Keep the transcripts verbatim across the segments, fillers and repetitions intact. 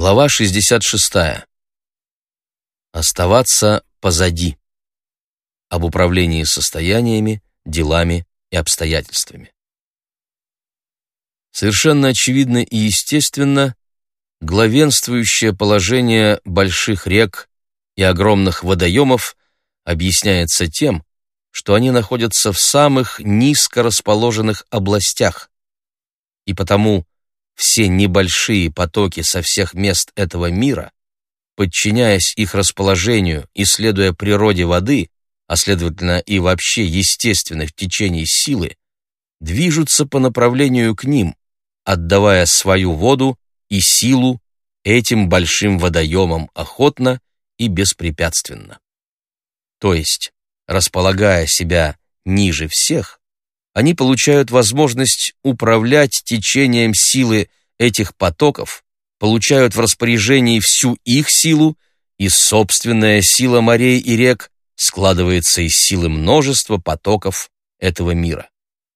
Глава шестьдесят шестая. Оставаться позади. Об управлении состояниями, делами и обстоятельствами. Совершенно очевидно и естественно, главенствующее положение больших рек и огромных водоемов объясняется тем, что они находятся в самых низко расположенных областях, и потому все небольшие потоки со всех мест этого мира, подчиняясь их расположению и следуя природе воды, а следовательно и вообще естественных течений силы, движутся по направлению к ним, отдавая свою воду и силу этим большим водоемам охотно и беспрепятственно. То есть, располагая себя ниже всех, они получают возможность управлять течением силы этих потоков, получают в распоряжении всю их силу, и собственная сила морей и рек складывается из силы множества потоков этого мира.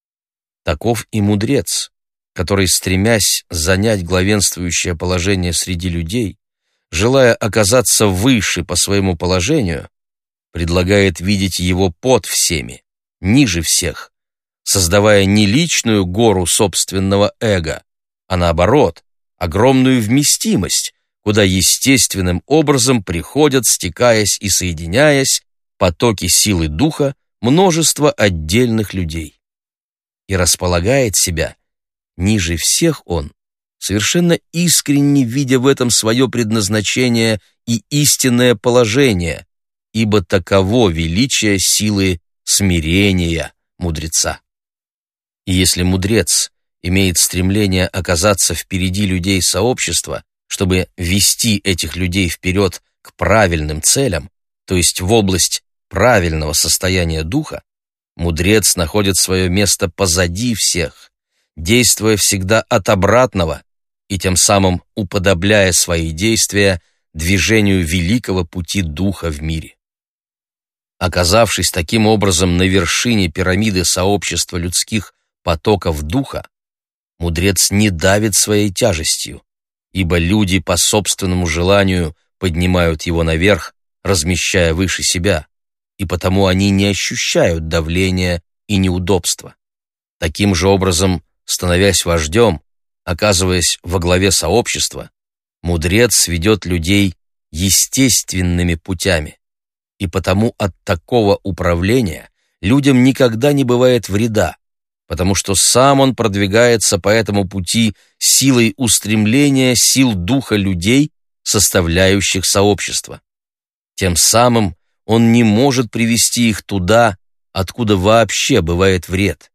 Таков и мудрец, который, стремясь занять главенствующее положение среди людей, желая оказаться выше по своему положению, предлагает видеть его под всеми, ниже всех, создавая не личную гору собственного эго, а наоборот, огромную вместимость, куда естественным образом приходят, стекаясь и соединяясь, потоки силы духа множества отдельных людей. И располагает себя ниже всех он, совершенно искренне видя в этом свое предназначение и истинное положение, ибо таково величие силы смирения мудреца. И если мудрец имеет стремление оказаться впереди людей сообщества, чтобы вести этих людей вперед к правильным целям, то есть в область правильного состояния духа, мудрец находит свое место позади всех, действуя всегда от обратного и тем самым уподобляя свои действия движению великого пути духа в мире. Оказавшись таким образом на вершине пирамиды сообщества людских потоков духа, мудрец не давит своей тяжестью, ибо люди по собственному желанию поднимают его наверх, размещая выше себя, и потому они не ощущают давления и неудобства. Таким же образом, становясь вождем, оказываясь во главе сообщества, мудрец ведет людей естественными путями, и потому от такого управления людям никогда не бывает вреда, потому что сам он продвигается по этому пути силой устремления сил духа людей, составляющих сообщество. Тем самым он не может привести их туда, откуда вообще бывает вред.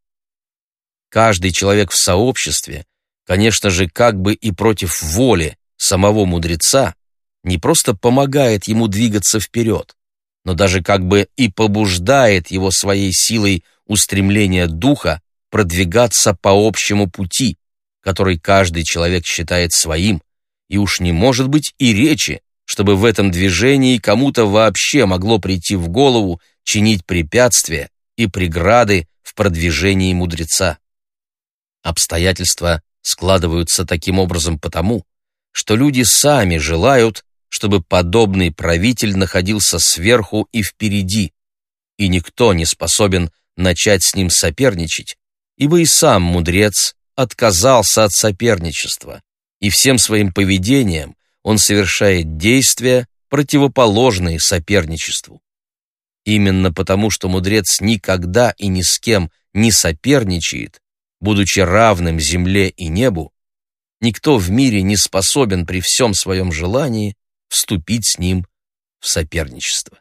Каждый человек в сообществе, конечно же, как бы и против воли самого мудреца, не просто помогает ему двигаться вперед, но даже как бы и побуждает его своей силой устремления духа продвигаться по общему пути, который каждый человек считает своим, и уж не может быть и речи, чтобы в этом движении кому-то вообще могло прийти в голову чинить препятствия и преграды в продвижении мудреца. Обстоятельства складываются таким образом потому, что люди сами желают, чтобы подобный правитель находился сверху и впереди, и никто не способен начать с ним соперничать, ибо и сам мудрец отказался от соперничества, и всем своим поведением он совершает действия, противоположные соперничеству. Именно потому, что мудрец никогда и ни с кем не соперничает, будучи равным земле и небу, никто в мире не способен при всем своем желании вступить с ним в соперничество.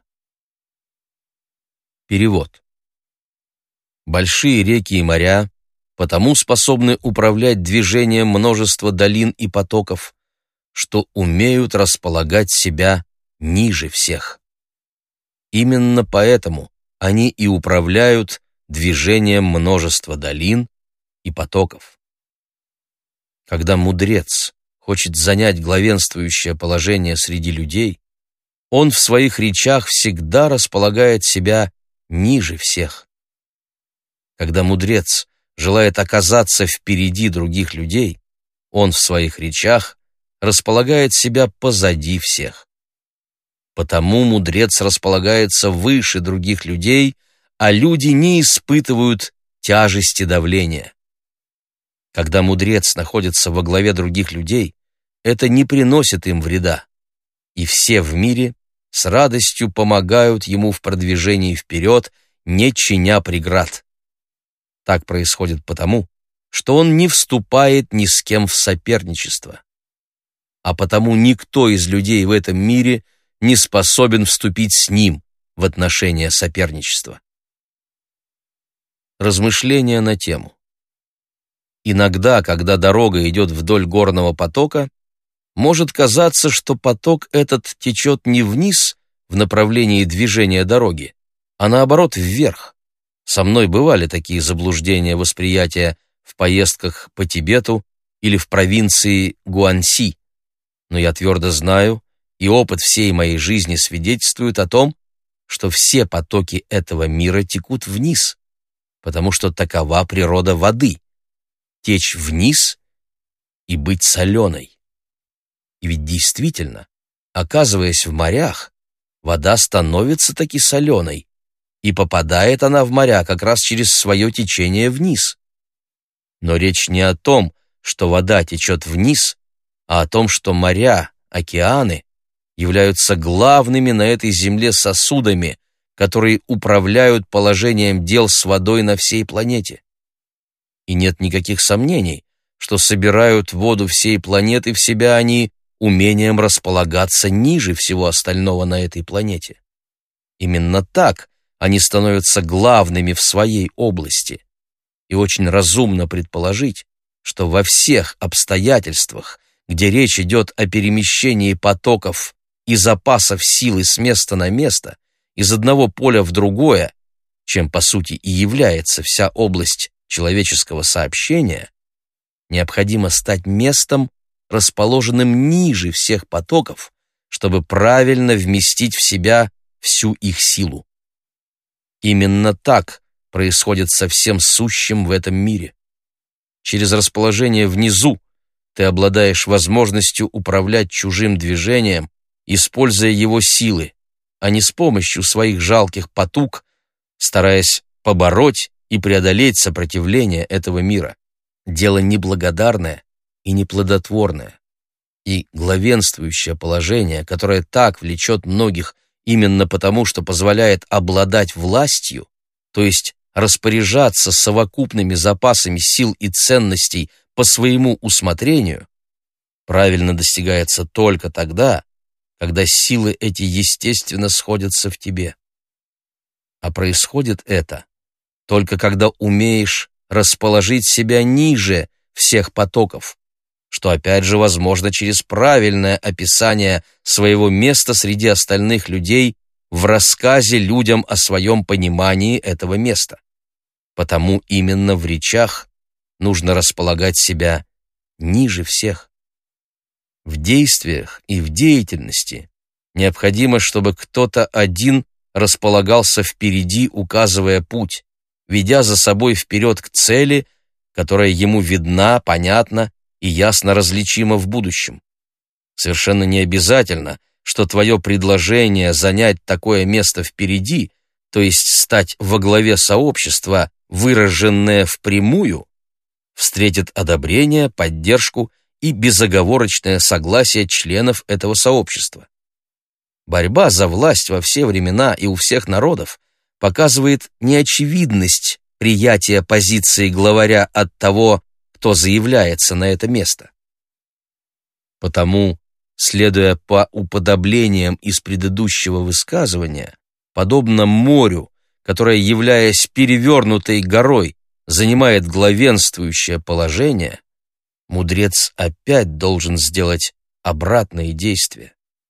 Перевод. Большие реки и моря потому способны управлять движением множества долин и потоков, что умеют располагать себя ниже всех. Именно поэтому они и управляют движением множества долин и потоков. Когда мудрец хочет занять главенствующее положение среди людей, он в своих речах всегда располагает себя ниже всех. Когда мудрец желает оказаться впереди других людей, он в своих речах располагает себя позади всех. Потому мудрец располагается выше других людей, а люди не испытывают тяжести давления. Когда мудрец находится во главе других людей, это не приносит им вреда, и все в мире с радостью помогают ему в продвижении вперед, не чиня преград. Так происходит потому, что он не вступает ни с кем в соперничество. А потому никто из людей в этом мире не способен вступить с ним в отношения соперничества. Размышления на тему. Иногда, когда дорога идет вдоль горного потока, может казаться, что поток этот течет не вниз в направлении движения дороги, а наоборот вверх. Со мной бывали такие заблуждения восприятия в поездках по Тибету или в провинции Гуанси, но я твердо знаю, и опыт всей моей жизни свидетельствует о том, что все потоки этого мира текут вниз, потому что такова природа воды — течь вниз и быть соленой. И ведь действительно, оказываясь в морях, вода становится таки соленой, и попадает она в моря как раз через свое течение вниз. Но речь не о том, что вода течет вниз, а о том, что моря, океаны являются главными на этой земле сосудами, которые управляют положением дел с водой на всей планете. И нет никаких сомнений, что собирают воду всей планеты в себя они умением располагаться ниже всего остального на этой планете. Именно так они становятся главными в своей области. И очень разумно предположить, что во всех обстоятельствах, где речь идет о перемещении потоков и запасов силы с места на место, из одного поля в другое, чем по сути и является вся область человеческого сообщения, необходимо стать местом, расположенным ниже всех потоков, чтобы правильно вместить в себя всю их силу. Именно так происходит со всем сущим в этом мире. Через расположение внизу ты обладаешь возможностью управлять чужим движением, используя его силы, а не с помощью своих жалких потуг, стараясь побороть и преодолеть сопротивление этого мира. Дело неблагодарное и неплодотворное. И главенствующее положение, которое так влечет многих именно потому, что позволяет обладать властью, то есть распоряжаться совокупными запасами сил и ценностей по своему усмотрению, правильно достигается только тогда, когда силы эти естественно сходятся в тебе. А происходит это только когда умеешь расположить себя ниже всех потоков, что опять же возможно через правильное описание своего места среди остальных людей в рассказе людям о своем понимании этого места. Потому именно в речах нужно располагать себя ниже всех. В действиях и в деятельности необходимо, чтобы кто-то один располагался впереди, указывая путь, ведя за собой вперед к цели, которая ему видна, понятна и ясно различима в будущем. Совершенно не обязательно, что твое предложение занять такое место впереди, то есть стать во главе сообщества, выраженное впрямую, встретит одобрение, поддержку и безоговорочное согласие членов этого сообщества. Борьба за власть во все времена и у всех народов показывает неочевидность приятия позиции главаря от того, кто заявляется на это место. Потому, следуя по уподоблениям из предыдущего высказывания, подобно морю, которое, являясь перевернутой горой, занимает главенствующее положение, мудрец опять должен сделать обратные действия.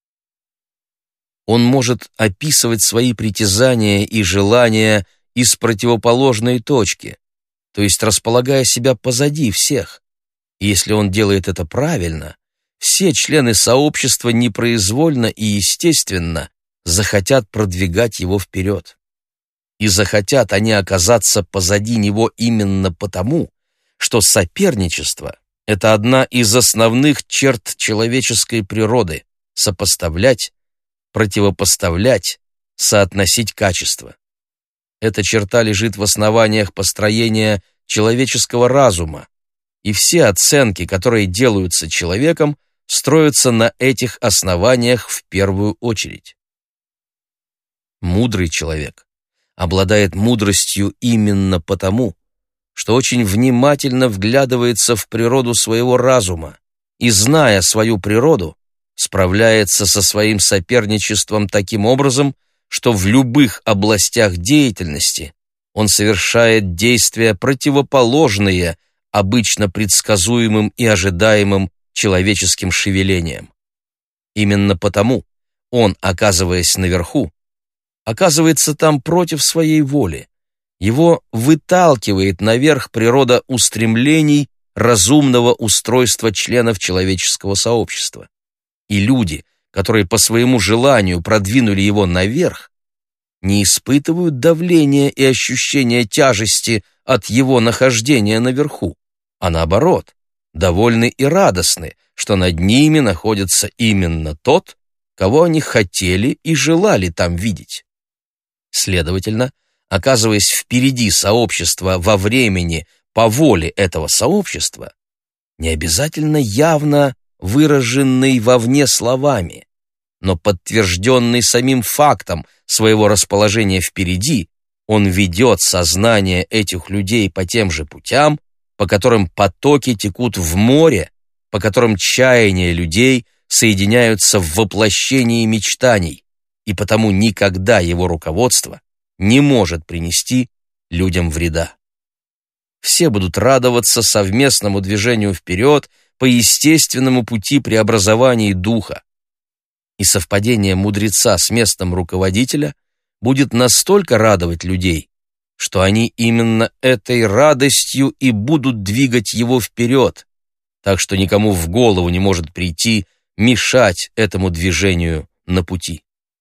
Он может описывать свои притязания и желания из противоположной точки, то есть располагая себя позади всех. И если он делает это правильно, все члены сообщества непроизвольно и естественно захотят продвигать его вперед. И захотят они оказаться позади него именно потому, что соперничество Это одна из основных черт человеческой природы — сопоставлять, противопоставлять, соотносить качества. Эта черта лежит в основаниях построения человеческого разума, и все оценки, которые делаются человеком, строятся на этих основаниях в первую очередь. Мудрый человек обладает мудростью именно потому, что очень внимательно вглядывается в природу своего разума и, зная свою природу, справляется со своим соперничеством таким образом, что в любых областях деятельности он совершает действия, противоположные обычно предсказуемым и ожидаемым человеческим шевелениям. Именно потому он, оказываясь наверху, оказывается там против своей воли. Его выталкивает наверх природа устремлений разумного устройства членов человеческого сообщества. И люди, которые по своему желанию продвинули его наверх, не испытывают давления и ощущения тяжести от его нахождения наверху, а наоборот, довольны и радостны, что над ними находится именно тот, кого они хотели и желали там видеть. Следовательно, оказываясь впереди сообщества во времени по воле этого сообщества, не обязательно явно выраженный вовне словами, но подтвержденный самим фактом своего расположения впереди, он ведет сознание этих людей по тем же путям, по которым потоки текут в море, по которым чаяния людей соединяются в воплощении мечтаний, и потому никогда его руководство не может принести людям вреда. Все будут радоваться совместному движению вперед по естественному пути преобразований духа. И совпадение мудреца с местом руководителя будет настолько радовать людей, что они именно этой радостью и будут двигать его вперед, так что никому в голову не может прийти мешать этому движению на пути.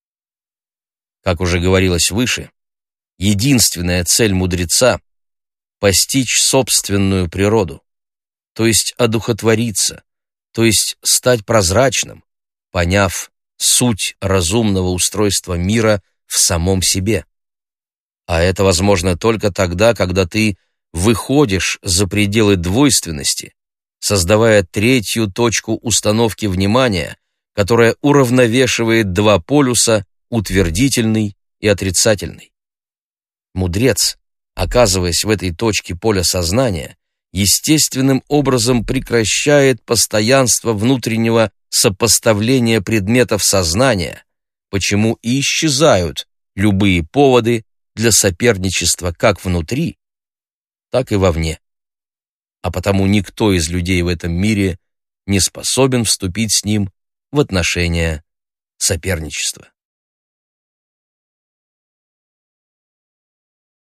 Как уже говорилось выше, единственная цель мудреца — постичь собственную природу, то есть одухотвориться, то есть стать прозрачным, поняв суть разумного устройства мира в самом себе. А это возможно только тогда, когда ты выходишь за пределы двойственности, создавая третью точку установки внимания, которая уравновешивает два полюса, утвердительный и отрицательный. Мудрец, оказываясь в этой точке поля сознания, естественным образом прекращает постоянство внутреннего сопоставления предметов сознания, почему и исчезают любые поводы для соперничества как внутри, так и вовне. А потому никто из людей в этом мире не способен вступить с ним в отношения соперничества.